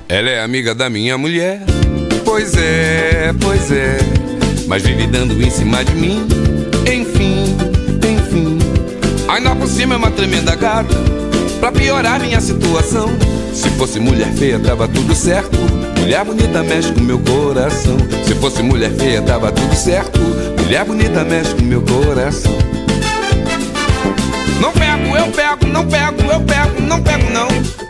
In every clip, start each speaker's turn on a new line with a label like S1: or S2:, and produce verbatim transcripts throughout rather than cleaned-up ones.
S1: Ela é amiga da minha mulher. Pois é, pois é, mas vive dando em cima de mim. Enfim, enfim, ainda por cima é uma tremenda gata, pra piorar minha situação. Se fosse mulher feia tava tudo certo, mulher bonita mexe com meu coração. Se fosse mulher feia tava tudo certo, mulher bonita mexe com meu coração. Não pego, eu pego, não pego, eu pego, não pego não.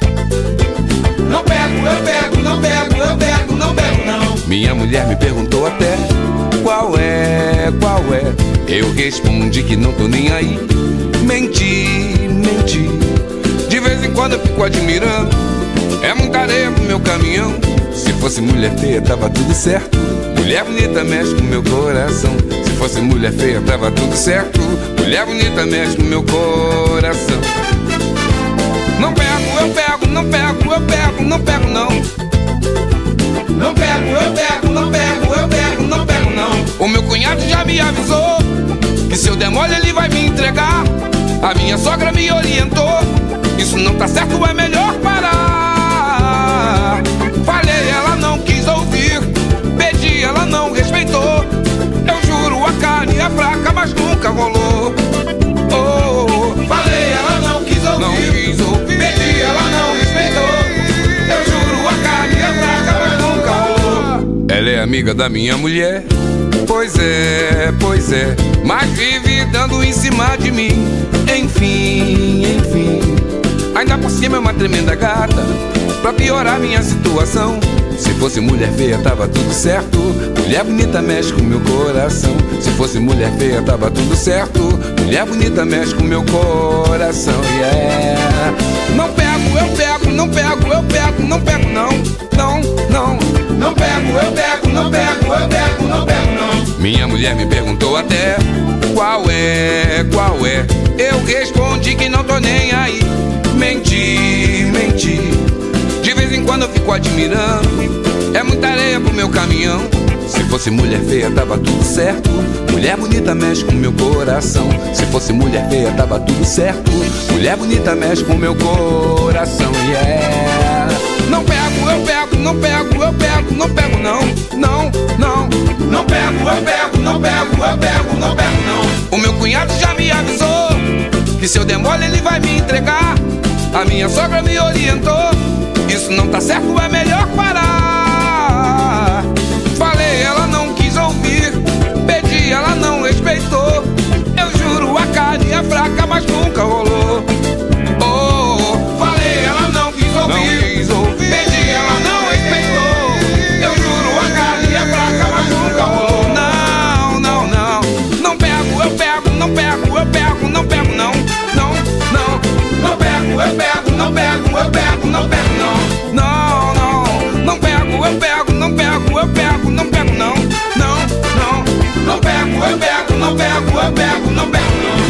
S1: Não pego, eu pego, não pego, eu pego, não pego não. Minha mulher me perguntou até qual é, qual é. Eu respondi que não tô nem aí. Menti, menti. De vez em quando eu fico admirando, é muita areia pro meu caminhão. Se fosse mulher feia tava tudo certo, mulher bonita mexe com meu coração. Se fosse mulher feia tava tudo certo, mulher bonita mexe com meu coração. Não pego, eu pego, não pego, eu pego, não pego não. Não pego, eu pego, não pego, eu pego, não pego não. O meu cunhado já me avisou que se eu der mole ele vai me entregar. A minha sogra me orientou, isso não tá certo, é melhor parar. Falei, ela não quis ouvir, pedi, ela não respeitou. Eu juro, a carne é fraca, mas nunca rolou. Oh, falei, ela não quis ouvir, não quis ouvir, pedi, ela não respeitou. Eu juro, a carne é fraca, mas nunca rolou. Ela é amiga da minha mulher. Pois é, pois é, mas vive dando em cima de mim. Enfim, enfim, ainda por cima é uma tremenda gata, pra piorar minha situação. Se fosse mulher feia tava tudo certo, mulher bonita mexe com meu coração. Se fosse mulher feia tava tudo certo, mulher bonita mexe com meu coração, yeah. Não pego, eu pego, não pego, eu pego, não pego não. Não, não, não pego, eu pego, não pego, eu pego, não pego não. Minha mulher me perguntou até qual é, qual é. Eu respondi que não tô nem aí. Menti, menti. De vez em quando eu fico admirando, é muita areia pro meu caminhão. Se fosse mulher feia tava tudo certo, mulher bonita mexe com meu coração. Se fosse mulher feia tava tudo certo, mulher bonita mexe com meu coração, yeah. Não pego, eu pego, não pego, eu pego, não pego não. Não, não, não pego, eu pego, não pego, eu pego, não pego não. O meu cunhado já me avisou que se eu der mole ele vai me entregar. A minha sogra me orientou, isso não tá certo, é melhor parar. Falei, ela não quis ouvir, pedi, ela não respeitou. Eu juro, a carne é fraca, mas nunca rolou. Oh, falei, ela não quis ouvir, não quis ouvir, pedi, ela não respeitou. Eu juro, a carne é fraca, mas nunca rolou. Não, não, não, não pego, eu pego, não pego, eu pego, não pego não. Não, não, não pego, eu pego, não pego, eu pego, não pego não. Não, não, não pego, eu pego, não pego, eu pego, não pego não. Não, não, não pego, eu pego, não pego, eu pego, não pego não.